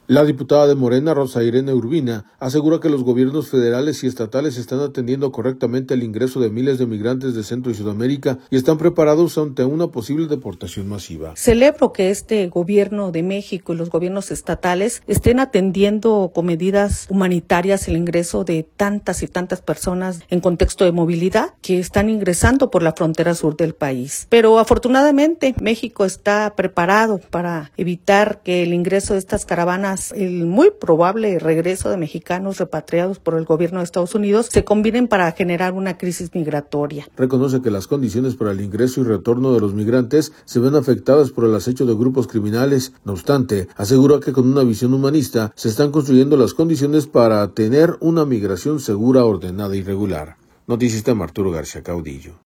La diputada de Morena, Rosa Irene Urbina, asegura que los gobiernos federales y estatales están atendiendo correctamente el ingreso de miles de migrantes de Centro y Sudamérica y están preparados ante una posible deportación masiva. Celebro que este gobierno de México y los gobiernos estatales estén atendiendo con medidas humanitarias el ingreso de tantas y tantas personas en contexto de movilidad que están ingresando por la frontera sur del país. Pero afortunadamente México está preparado para evitar que el ingreso de estas caravanas, el muy probable regreso de mexicanos repatriados por el gobierno de Estados Unidos, se combinen para generar una crisis migratoria. Reconoce que las condiciones para el ingreso y retorno de los migrantes se ven afectadas por el acecho de grupos criminales. No obstante, asegura que con una visión humanista se están construyendo las condiciones para tener una migración segura, ordenada y regular. Noticista Arturo García Caudillo.